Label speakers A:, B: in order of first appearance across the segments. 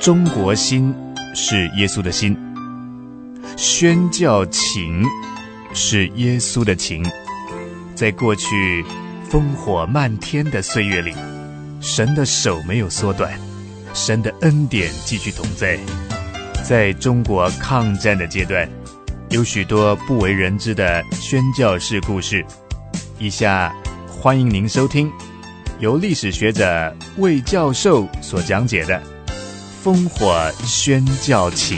A: 中国心是耶稣的心，宣教情是耶稣的情。在过去烽火漫天的岁月里，神的手没有缩短，神的恩典继续同在。在中国抗战的阶段，有许多不为人知的宣教士故事，以下欢迎您收听由历史学者魏教授所讲解的烽火宣教情。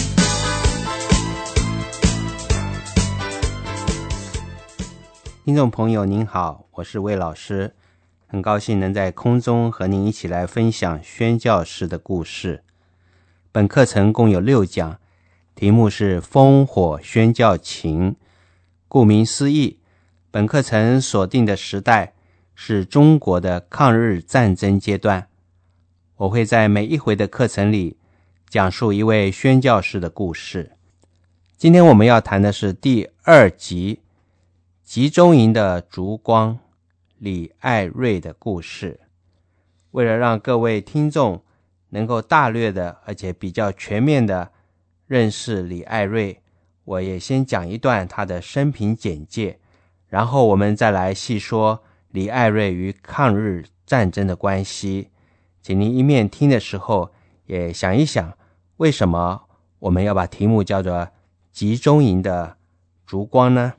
B: 听众朋友您好，我是魏老师，很高兴能在空中和您一起来分享宣教士的故事。本课程共有6讲，题目是烽火宣教情。顾名思义，本课程锁定的时代是中国的抗日战争阶段。我会在每一回的课程里讲述一位宣教士的故事。今天我们要谈的是第2集，集中营的烛光，李爱瑞的故事。为了让各位听众能够大略的而且比较全面的认识李爱瑞，我也先讲一段他的生平简介，然后我们再来细说李爱瑞与抗日战争的关系。请您一面听的时候也想一想，为什么我们要把题目叫做集中营的烛光呢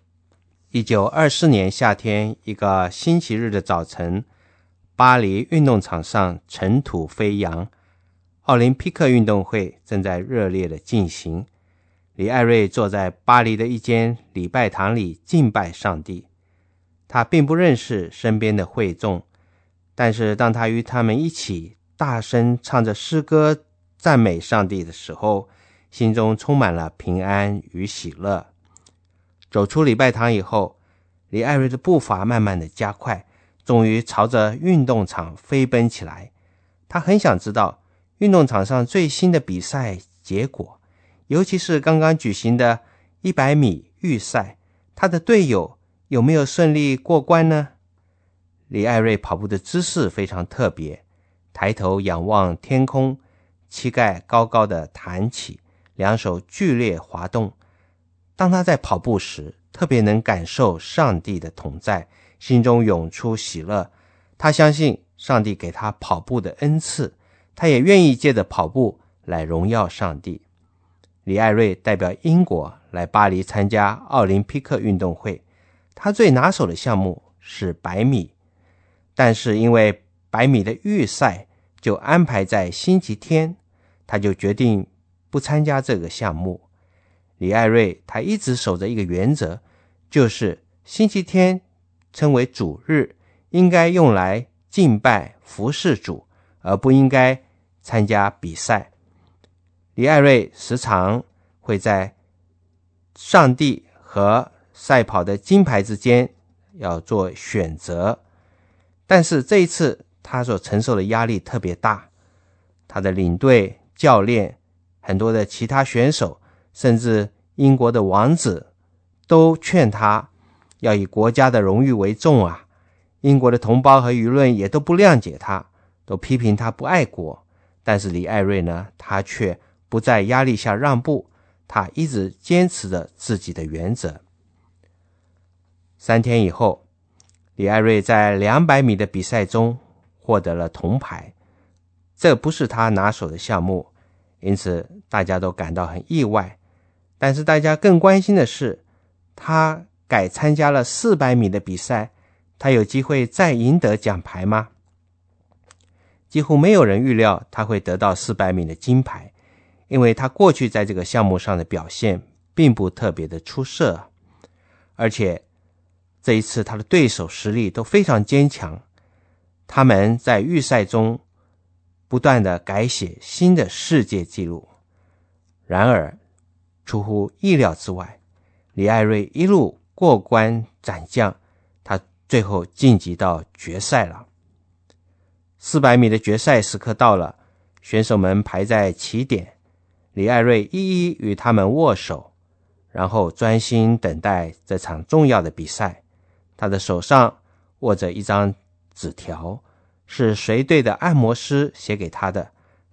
B: ？1924年夏天一个星期日的早晨，巴黎运动场上尘土飞扬，奥林匹克运动会正在热烈的进行。李爱瑞坐在巴黎的一间礼拜堂里敬拜上帝。他并不认识身边的会众，但是当他与他们一起大声唱着诗歌赞美上帝的时候，心中充满了平安与喜乐。走出礼拜堂以后，李爱瑞的步伐慢慢的加快，终于朝着运动场飞奔起来。他很想知道运动场上最新的比赛结果，尤其是刚刚举行的100米预赛，他的队友有没有顺利过关呢？李爱瑞跑步的姿势非常特别，抬头仰望天空，膝盖高高的弹起，两手剧烈滑动。当他在跑步时，特别能感受上帝的同在，心中涌出喜乐。他相信上帝给他跑步的恩赐，他也愿意借着跑步来荣耀上帝。李爱瑞代表英国来巴黎参加奥林匹克运动会，他最拿手的项目是100米，但是因为100米的预赛就安排在星期天，他就决定不参加这个项目。李爱瑞他一直守着一个原则，就是星期天称为主日，应该用来敬拜服侍主，而不应该参加比赛。李爱瑞时常会在上帝和赛跑的金牌之间要做选择，但是这一次他所承受的压力特别大，他的领队、教练、很多的其他选手，甚至英国的王子都劝他要以国家的荣誉为重啊。英国的同胞和舆论也都不谅解他，都批评他不爱国。但是李爱瑞呢，他却不在压力下让步，他一直坚持着自己的原则。3天以后，李爱瑞在200米的比赛中获得了铜牌，这不是他拿手的项目，因此大家都感到很意外。但是大家更关心的是，他改参加了400米的比赛，他有机会再赢得奖牌吗？几乎没有人预料他会得到400米的金牌，因为他过去在这个项目上的表现并不特别的出色，而且这一次他的对手实力都非常坚强，他们在预赛中不断的改写新的世界纪录。然而出乎意料之外，李爱瑞一路过关斩将，他最后晋级到决赛了。400米的决赛时刻到了，选手们排在起点，李爱瑞一一与他们握手，然后专心等待这场重要的比赛。他的手上握着一张纸条，是随队的按摩师写给他的，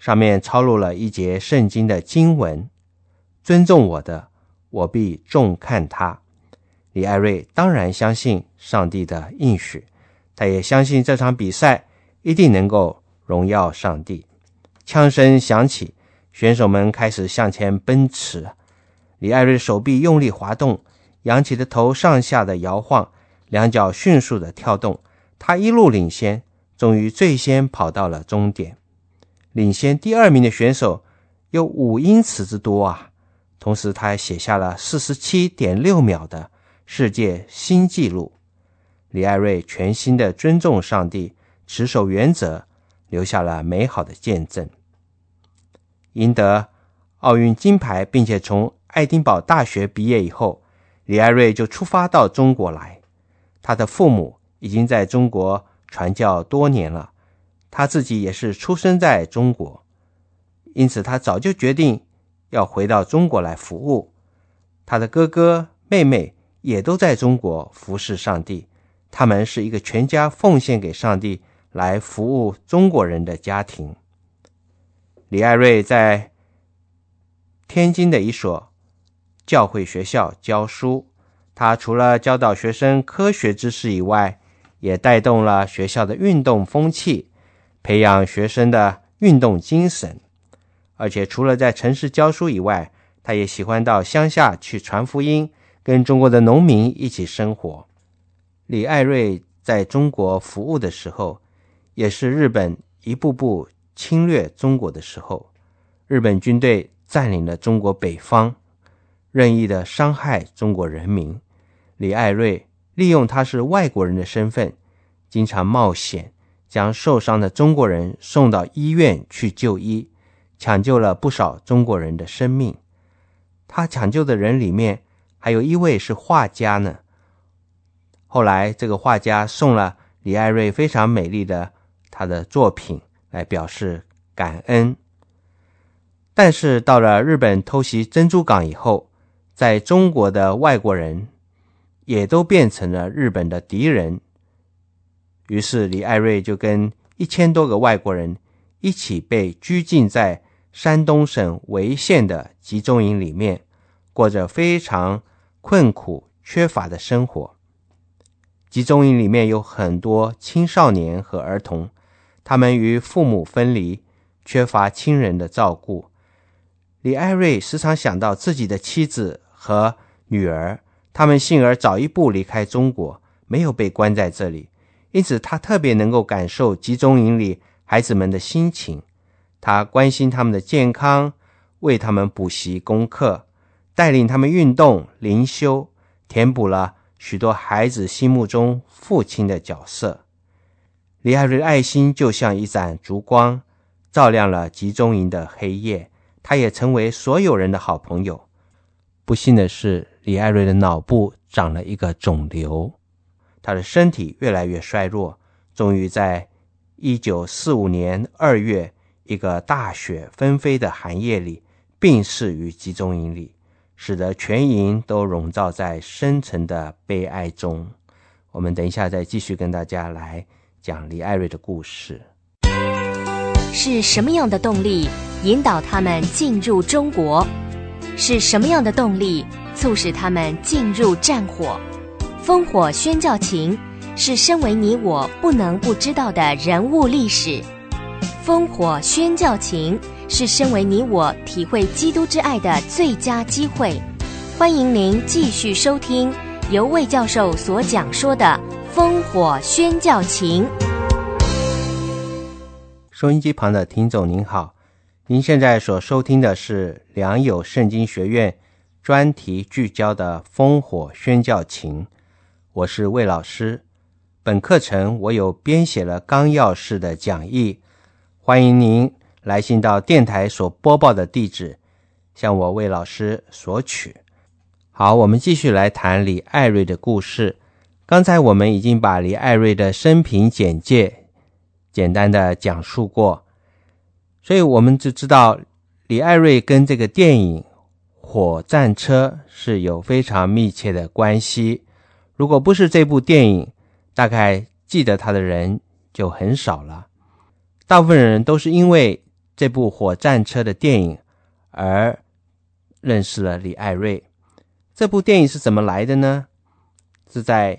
B: 上面抄录了一节圣经的经文：尊重我的，我必重看他。李艾瑞当然相信上帝的应许，他也相信这场比赛一定能够荣耀上帝。枪声响起，选手们开始向前奔驰。李艾瑞手臂用力滑动，仰起的头上下的摇晃，两脚迅速的跳动，他一路领先，终于最先跑到了终点。领先第2名的选手有5英尺之多啊！同时他还写下了 47.6 秒的世界新纪录。李艾瑞全心的尊重上帝，持守原则，留下了美好的见证。赢得奥运金牌并且从爱丁堡大学毕业以后，李艾瑞就出发到中国来。他的父母已经在中国传教多年了，他自己也是出生在中国，因此他早就决定要回到中国来服务。他的哥哥妹妹也都在中国服侍上帝，他们是一个全家奉献给上帝来服务中国人的家庭。李艾瑞在天津的一所教会学校教书，他除了教导学生科学知识以外，也带动了学校的运动风气，培养学生的运动精神。而且除了在城市教书以外，他也喜欢到乡下去传福音，跟中国的农民一起生活。李艾瑞在中国服务的时候，也是日本一步步侵略中国的时候。日本军队占领了中国北方，任意的伤害中国人民。李艾瑞利用他是外国人的身份，经常冒险将受伤的中国人送到医院去就医，抢救了不少中国人的生命。他抢救的人里面还有一位是画家呢。后来这个画家送了李艾瑞非常美丽的他的作品来表示感恩。但是到了日本偷袭珍珠港以后，在中国的外国人也都变成了日本的敌人。于是李艾瑞就跟1000多个外国人一起被拘禁在山东省潍县的集中营里面，过着非常困苦缺乏的生活。集中营里面有很多青少年和儿童，他们与父母分离，缺乏亲人的照顾。李艾瑞时常想到自己的妻子和女儿，他们幸而早一步离开中国，没有被关在这里，因此他特别能够感受集中营里孩子们的心情。他关心他们的健康，为他们补习功课，带领他们运动灵修，填补了许多孩子心目中父亲的角色。李艾瑞的爱心就像一盏烛光，照亮了集中营的黑夜，他也成为所有人的好朋友。不幸的是，李艾瑞的脑部长了一个肿瘤，他的身体越来越衰弱，终于在1945年2月一个大雪纷飞的寒夜里病逝于集中营里，使得全营都笼罩在深沉的悲哀中。我们等一下再继续跟大家来讲李艾瑞的故事。
C: 是什么样的动力引导他们进入中国？是什么样的动力促使他们进入战火？烽火宣教情是身为你我不能不知道的人物历史。烽火宣教情是身为你我体会基督之爱的最佳机会。欢迎您继续收听由魏教授所讲说的烽火宣教情。
B: 收音机旁的听众您好，您现在所收听的是良友圣经学院专题聚焦的烽火宣教情，我是魏老师。本课程我有编写了纲要式的讲义，欢迎您来信到电台所播报的地址，向我魏老师索取。好，我们继续来谈李艾瑞的故事。刚才我们已经把李艾瑞的生平简介简单的讲述过，所以我们就知道李艾瑞跟这个电影火战车是有非常密切的关系。如果不是这部电影，大概记得他的人就很少了。大部分人都是因为这部火战车的电影而认识了李艾瑞。这部电影是怎么来的呢？是在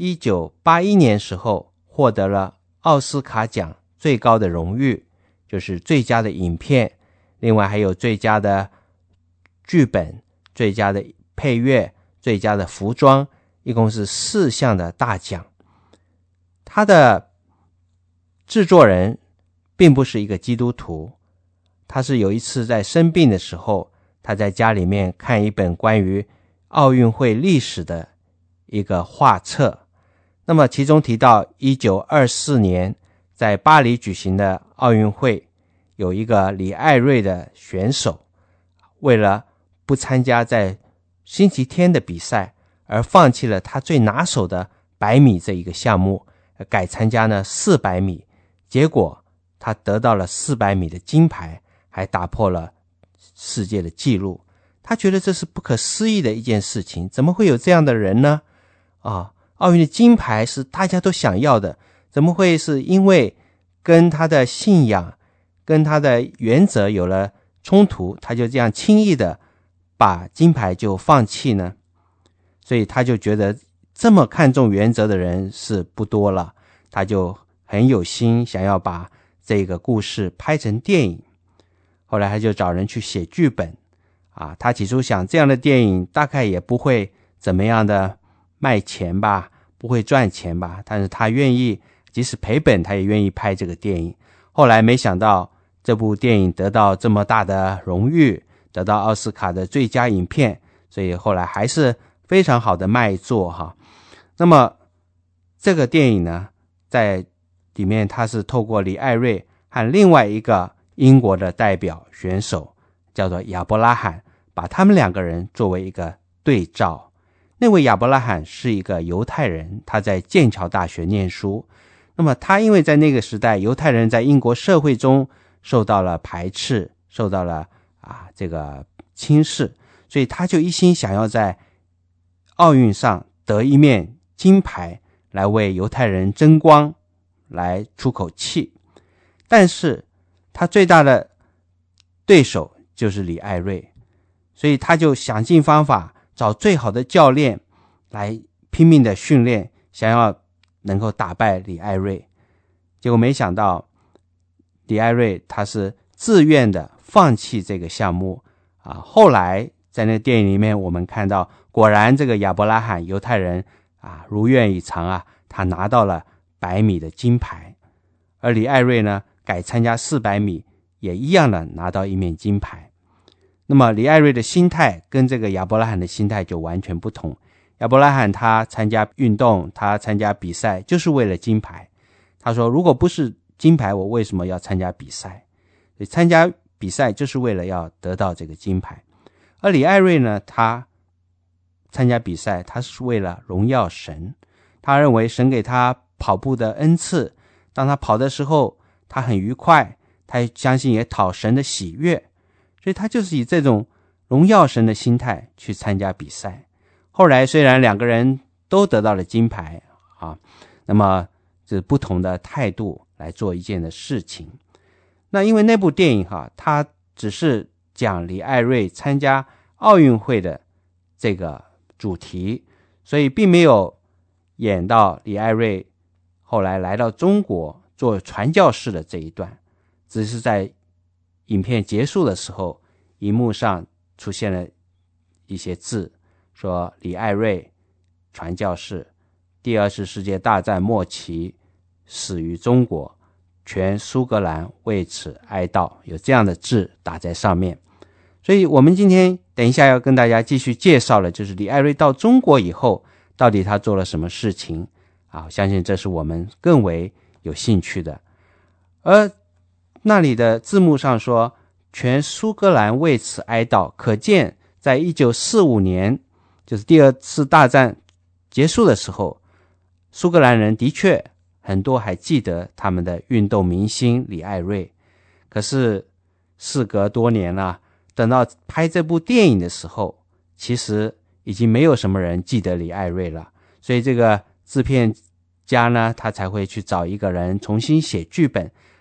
B: 1981年时候获得了奥斯卡奖最高的荣誉，就是最佳的影片，另外还有最佳的剧本、最佳的配乐、最佳的服装，一共是4项的大奖。他的制作人并不是一个基督徒，他是有一次在生病的时候，他在家里面看一本关于奥运会历史的一个画册，那么其中提到1924年在巴黎举行的奥运会，有一个李艾瑞的选手，为了不参加在星期天的比赛，而放弃了他最拿手的100米这一个项目，改参加呢400米，结果他得到了400米的金牌，还打破了世界的纪录。他觉得这是不可思议的一件事情，怎么会有这样的人呢？奥运的金牌是大家都想要的，怎么会是因为跟他的信仰、跟他的原则有了冲突，他就这样轻易的把金牌就放弃呢？所以他就觉得这么看重原则的人是不多了，他就很有心想要把这个故事拍成电影。后来他就找人去写剧本他起初想这样的电影大概也不会怎么样的卖钱吧，不会赚钱吧，但是他愿意即使赔本他也愿意拍这个电影。后来没想到这部电影得到这么大的荣誉，得到奥斯卡的最佳影片，所以后来还是非常好的卖座那么这个电影呢，在里面他是透过李艾瑞和另外一个英国的代表选手叫做亚伯拉罕，把他们2个人作为一个对照。那位亚伯拉罕是一个犹太人，他在剑桥大学念书。那么他因为在那个时代犹太人在英国社会中受到了排斥，受到了这个轻视，所以他就一心想要在奥运上得一面金牌，来为犹太人争光，来出口气。但是他最大的对手就是李艾瑞，所以他就想尽方法找最好的教练来拼命的训练，想要能够打败李艾瑞。结果没想到李艾瑞他是自愿的放弃这个项目后来在那个电影里面我们看到，果然这个亚伯拉罕犹太人如愿以偿他拿到了100米的金牌。而李艾瑞呢改参加400米，也一样的拿到一面金牌。那么李艾瑞的心态跟这个亚伯拉罕的心态就完全不同。亚伯拉罕他参加运动，他参加比赛就是为了金牌。他说如果不是金牌，我为什么要参加比赛？所以参加比赛就是为了要得到这个金牌。而李艾瑞呢，他参加比赛他是为了荣耀神，他认为神给他跑步的恩赐，当他跑的时候他很愉快，他相信也讨神的喜悦，所以他就是以这种荣耀神的心态去参加比赛。后来虽然2个人都得到了金牌那么是不同的态度来做一件的事情。那因为那部电影它只是讲李艾瑞参加奥运会的这个主题，所以并没有演到李艾瑞后来来到中国做传教士的这一段，只是在影片结束的时候，荧幕上出现了一些字，说李艾瑞传教士，第2次世界大战末期死于中国，全苏格兰为此哀悼，有这样的字打在上面。所以我们今天等一下要跟大家继续介绍的就是李艾瑞到中国以后到底他做了什么事情相信这是我们更为有兴趣的。而那里的字幕上说全苏格兰为此哀悼，可见在1945年就是第2次大战结束的时候，苏格兰人的确很多还记得他们的运动明星李艾瑞。可是事隔多年了，等到拍这部电影的时候，其实已经没有什么人记得李艾瑞了，所以这个制片家呢，他才会去找一个人重新写剧本，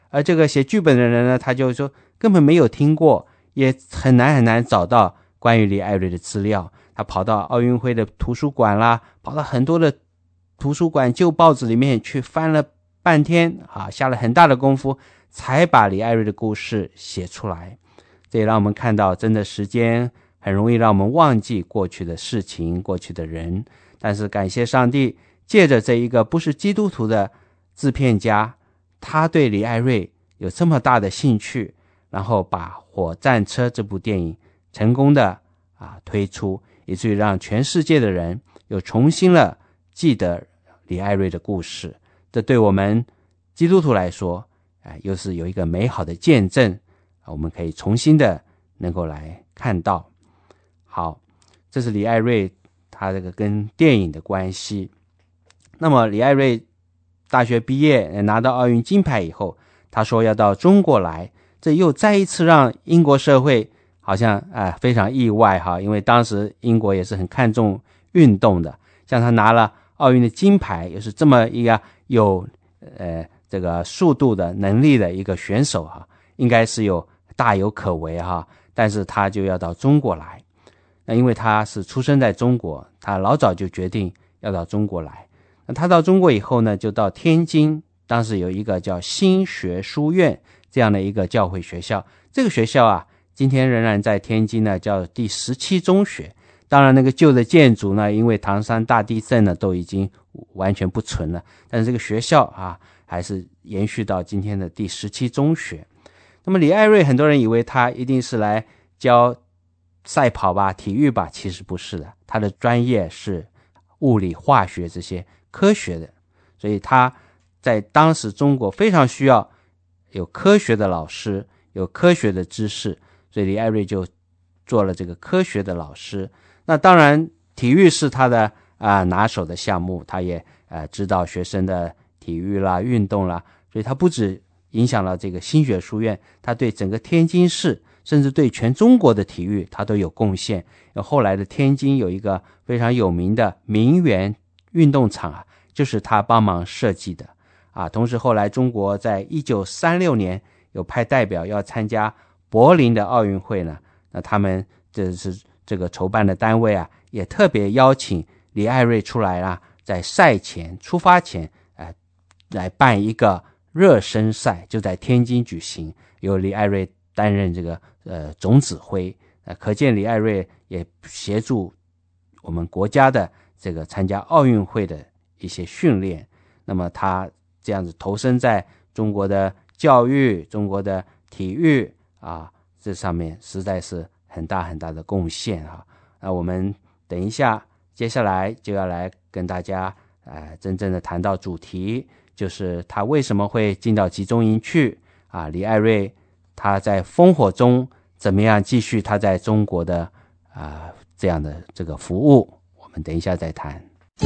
B: 而这个写剧本的人呢，他就说根本没有听过，也很难找到关于李艾瑞的资料。他跑到奥运会的图书馆啦，跑到很多的图书馆旧报纸里面去翻了半天下了很大的功夫才把李艾瑞的故事写出来。这也让我们看到，真的时间很容易让我们忘记过去的事情，过去的人，但是感谢上帝，借着这一个不是基督徒的制片家，他对李艾瑞有这么大的兴趣，然后把《火战车》这部电影成功的推出，以至于让全世界的人又重新了记得李艾瑞的故事。这对我们基督徒来说又是有一个美好的见证，我们可以重新的能够来看到。好，这是李艾瑞他这个跟电影的关系。那么李艾瑞大学毕业拿到奥运金牌以后，他说要到中国来，这又再一次让英国社会好像非常意外因为当时英国也是很看重运动的，像他拿了奥运的金牌，又是这么一个有这个速度的能力的一个选手应该是大有可为但是他就要到中国来。那因为他是出生在中国，他老早就决定要到中国来。那他到中国以后呢，就到天津，当时有一个叫新学书院这样的一个教会学校。这个学校今天仍然在天津呢，叫第17中学。当然那个旧的建筑呢，因为唐山大地震呢，都已经完全不存了，但是这个学校还是延续到今天的第17中学。那么李艾瑞很多人以为他一定是来教赛跑吧，体育吧，其实不是的，他的专业是物理化学这些科学的，所以他在当时中国非常需要有科学的老师，有科学的知识，所以李艾瑞就做了这个科学的老师。那当然体育是他的拿手的项目，他也知道学生的体育啦运动啦，所以他不止影响了这个新学书院，他对整个天津市甚至对全中国的体育他都有贡献。后来的天津有一个非常有名的名园运动场就是他帮忙设计的同时后来中国在1936年有派代表要参加柏林的奥运会呢，那他们这个筹办的单位也特别邀请李艾瑞出来在赛前出发前来办一个热身赛，就在天津举行，由李艾瑞担任这个总指挥。可见李艾瑞也协助我们国家的这个参加奥运会的一些训练。那么他这样子投身在中国的教育、中国的体育这上面实在是很大很大的贡献那我们等一下接下来就要来跟大家真正的谈到主题，就是他为什么会进到集中营去李艾瑞他在烽火中怎么样继续他在中国的这样的这个服务，我们等一下再谈。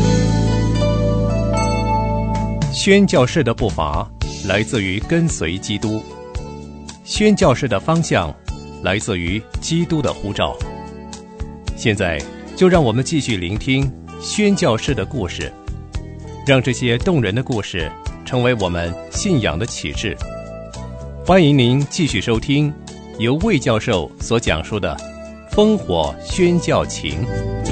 D: 宣教士的步伐来自于跟随基督，宣教士的方向来自于基督的呼召。现在就让我们继续聆听宣教士的故事，让这些动人的故事成为我们信仰的启示。欢迎您继续收听由魏教授所讲述的烽火宣教情。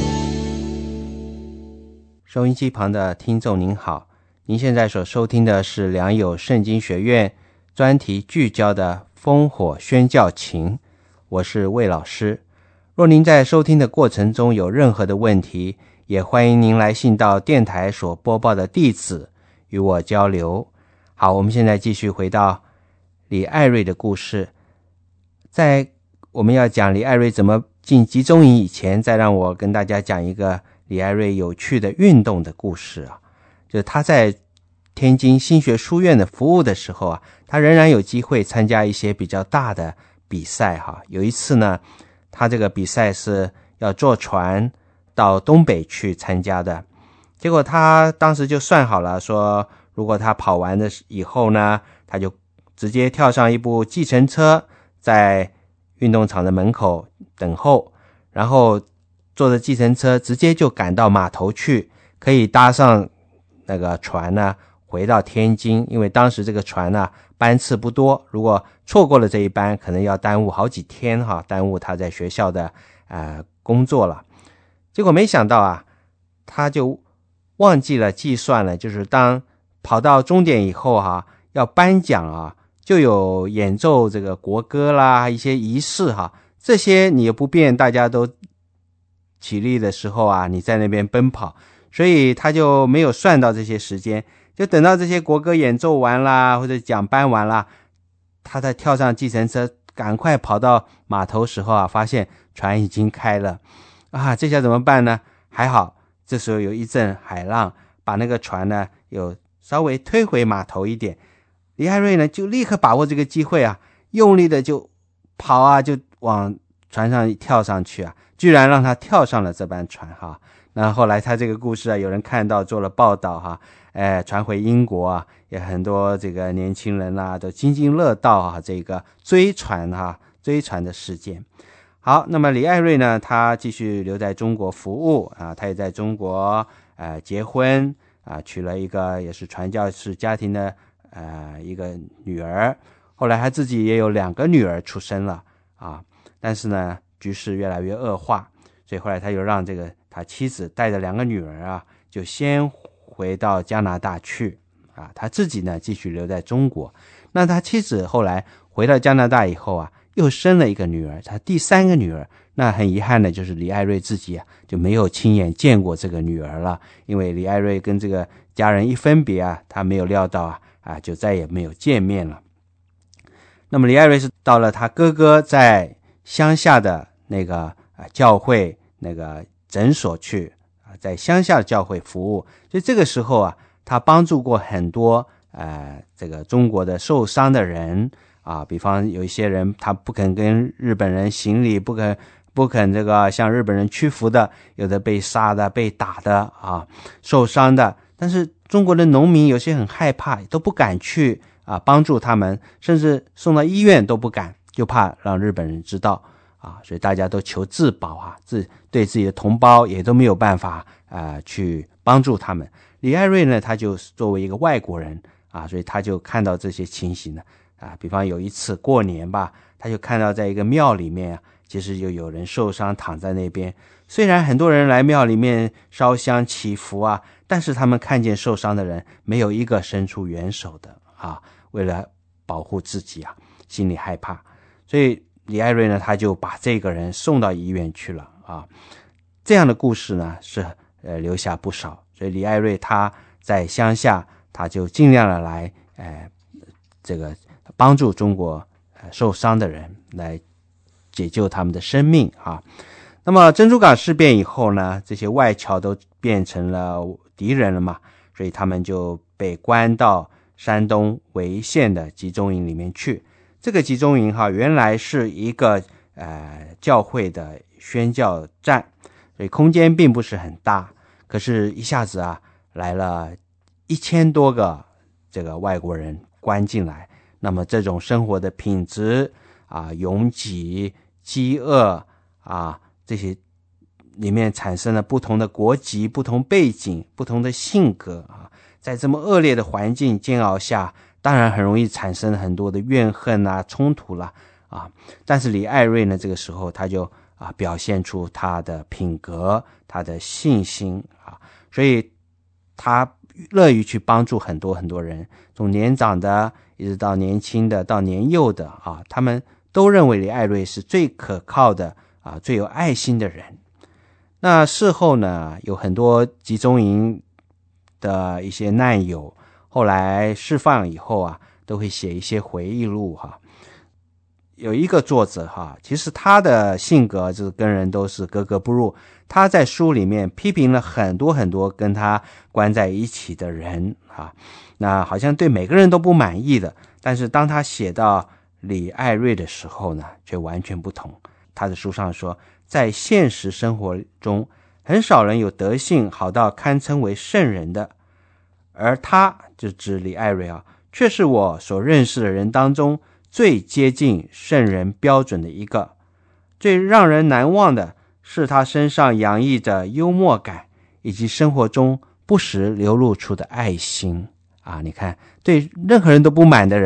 B: 收音机旁的听众您好，您现在所收听的是良友圣经学院专题聚焦的烽火宣教情，我是魏老师。若您在收听的过程中有任何的问题，也欢迎您来信到电台所播报的地址与我交流。好，我们现在继续回到李艾瑞的故事。在我们要讲李艾瑞怎么进集中营以前，再让我跟大家讲一个李艾瑞有趣的运动的故事就是他在天津新学书院的服务的时候他仍然有机会参加一些比较大的比赛有一次呢，他这个比赛是要坐船到东北去参加的，结果他当时就算好了，说如果他跑完的以后呢，他就直接跳上一部计程车，在运动场的门口等候，然后坐着计程车直接就赶到码头去，可以搭上那个船呢回到天津，因为当时这个船班次不多，如果错过了这一班，可能要耽误好几天耽误他在学校的工作了。结果没想到啊，他就忘记了计算了，就是当跑到终点以后要颁奖就有演奏这个国歌啦，一些仪式这些你也不便大家都起立的时候你在那边奔跑，所以他就没有算到这些时间，就等到这些国歌演奏完啦，或者奖颁完啦，他再跳上计程车赶快跑到码头时候发现船已经开了这下怎么办呢？还好这时候有一阵海浪把那个船呢有稍微推回码头一点，李艾瑞呢就立刻把握这个机会用力的就跑就往船上跳上去居然让他跳上了这班船那后来他这个故事有人看到做了报道传回英国也很多这个年轻人都津津乐道这个追船的事件。好，那么李艾瑞呢，他继续留在中国服务他也在中国结婚娶了一个也是传教士家庭的一个女儿，后来他自己也有2个女儿出生了但是呢局势越来越恶化，所以后来他又让这个他妻子带着2个女儿就先回到加拿大去他自己呢继续留在中国。那他妻子后来回到加拿大以后又生了一个女儿，他第3个女儿。那很遗憾的就是李艾瑞自己就没有亲眼见过这个女儿了，因为李艾瑞跟这个家人一分别他没有料到就再也没有见面了。那么李艾瑞是到了他哥哥在乡下的那个教会那个诊所去在乡下的教会服务，所以这个时候他帮助过很多这个中国的受伤的人比方有一些人他不肯跟日本人行礼，不肯这个向日本人屈服的，有的被杀的被打的受伤的，但是中国的农民有些很害怕，都不敢去帮助他们，甚至送到医院都不敢，就怕让日本人知道所以大家都求自保对自己的同胞也都没有办法去帮助他们。李艾瑞呢，他就作为一个外国人所以他就看到这些情形呢比方有一次过年吧，他就看到在一个庙里面其实就有人受伤躺在那边，虽然很多人来庙里面烧香祈福但是他们看见受伤的人没有一个伸出援手的为了保护自己心里害怕，所以李艾瑞呢他就把这个人送到医院去了这样的故事呢是留下不少，所以李艾瑞他在乡下他就尽量的来这个帮助中国受伤的人，来解救他们的生命那么珍珠港事变以后呢，这些外侨都变成了敌人了嘛，所以他们就被关到山东潍县的集中营里面去。这个集中营原来是一个教会的宣教站，所以空间并不是很大，可是一下子来了1000多个这个外国人关进来，那么这种生活的品质拥挤饥饿这些里面产生了不同的国籍、不同背景、不同的性格在这么恶劣的环境煎熬下，当然很容易产生很多的怨恨冲突啦但是李艾瑞呢，这个时候他就表现出他的品格、他的信心所以他乐于去帮助很多很多人，从年长的一直到年轻的到年幼的他们都认为李艾瑞是最可靠的最有爱心的人。那事后呢，有很多集中营的一些难友后来释放以后都会写一些回忆录有一个作者其实他的性格就是跟人都是格格不入，他在书里面批评了很多很多跟他关在一起的人那好像对每个人都不满意的，但是当他写到李艾瑞的时候呢，却完全不同。他的书上说，在现实生活中很少人有德性好到堪称为圣人的，而他就指李艾瑞却是我所认识的人当中最接近圣人标准的一个。最让人难忘的是他身上洋溢着幽默感，以及生活中不时流露出的爱心你看，对任何人都不满的人，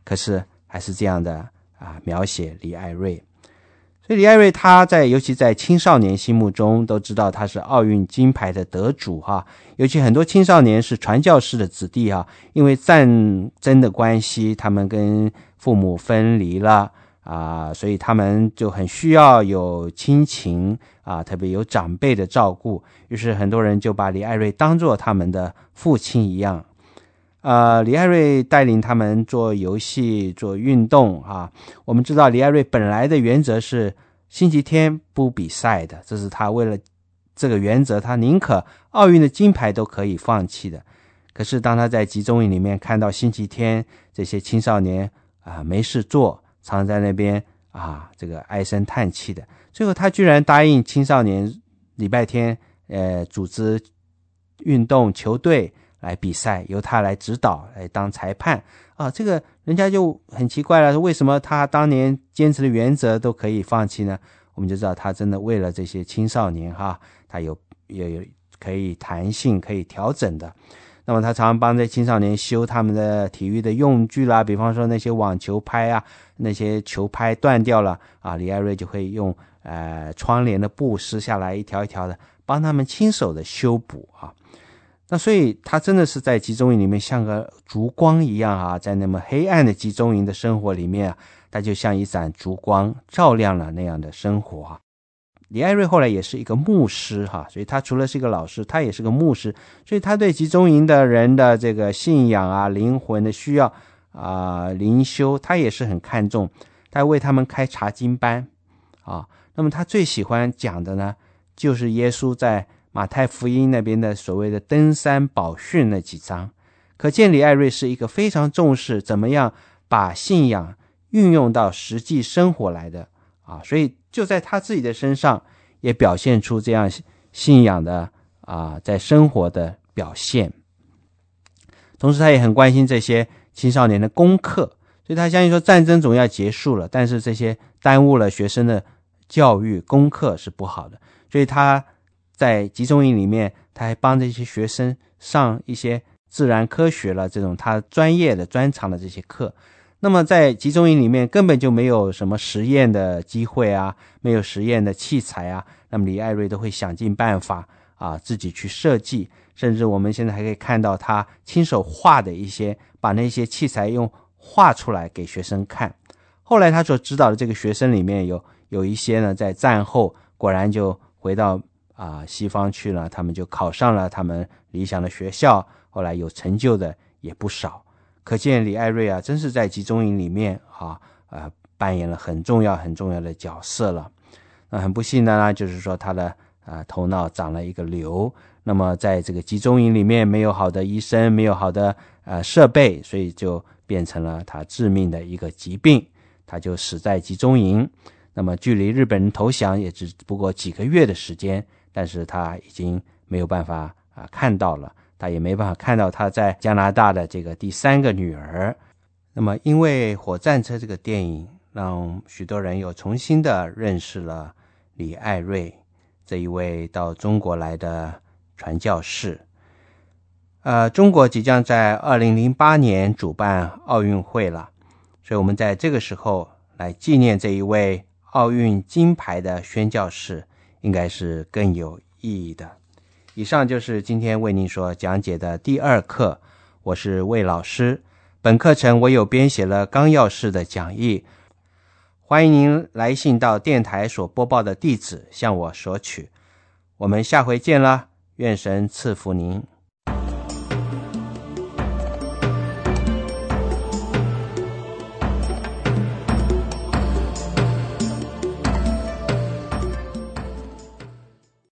B: 可是还是这样的描写李艾瑞。所以李艾瑞他尤其在青少年心目中都知道他是奥运金牌的得主尤其很多青少年是传教士的子弟因为战争的关系，他们跟父母分离了所以他们就很需要有亲情特别有长辈的照顾，于是很多人就把李艾瑞当作他们的父亲一样。李艾瑞带领他们做游戏做运动我们知道李艾瑞本来的原则是星期天不比赛的，这是他为了这个原则，他宁可奥运的金牌都可以放弃的。可是当他在集中营里面看到星期天这些青少年没事做，常在那边这个唉声叹气的，最后他居然答应青少年礼拜天组织运动球队来比赛，由他来指导来当裁判这个人家就很奇怪了，为什么他当年坚持的原则都可以放弃呢？我们就知道他真的为了这些青少年他有可以弹性可以调整的。那么他常常帮这青少年修他们的体育的用具啦，比方说那些网球拍那些球拍断掉了李艾瑞就会用窗帘的布撕下来一条一条的帮他们亲手的修补那所以他真的是在集中营里面像个烛光一样在那么黑暗的集中营的生活里面他就像一盏烛光照亮了那样的生活李艾瑞后来也是一个牧师所以他除了是一个老师，他也是个牧师，所以他对集中营的人的这个信仰灵魂的需要灵修他也是很看重，他为他们开查经班那么他最喜欢讲的呢，就是耶稣在马太福音那边的所谓的登山宝训那几章。可见李艾瑞是一个非常重视怎么样把信仰运用到实际生活来的所以就在他自己的身上也表现出这样信仰的在生活的表现。同时他也很关心这些青少年的功课，所以他相信说战争总要结束了，但是这些耽误了学生的教育功课是不好的，所以他在集中营里面他还帮这些学生上一些自然科学了这种他专业的专长的这些课。那么在集中营里面根本就没有什么实验的机会没有实验的器材那么李艾瑞都会想尽办法自己去设计，甚至我们现在还可以看到他亲手画的一些，把那些器材用画出来给学生看。后来他所指导的这个学生里面有一些呢，在战后果然就回到西方去了，他们就考上了他们理想的学校，后来有成就的也不少。可见李艾瑞真是在集中营里面扮演了很重要很重要的角色了。那很不幸的呢，就是说他的头脑长了一个瘤，那么在这个集中营里面没有好的医生，没有好的设备，所以就变成了他致命的一个疾病，他就死在集中营。那么距离日本人投降也只不过几个月的时间，但是他已经没有办法看到了，他也没办法看到他在加拿大的这个第三个女儿。那么因为火战车这个电影让许多人又重新的认识了李艾瑞这一位到中国来的传教士。中国即将在2008年主办奥运会了，所以我们在这个时候来纪念这一位奥运金牌的宣教士应该是更有意义的。以上就是今天为您所讲解的第二课，我是魏老师。本课程我有编写了纲要式的讲义，欢迎您来信到电台所播报的地址向我索取。我们下回见啦，愿神赐福您。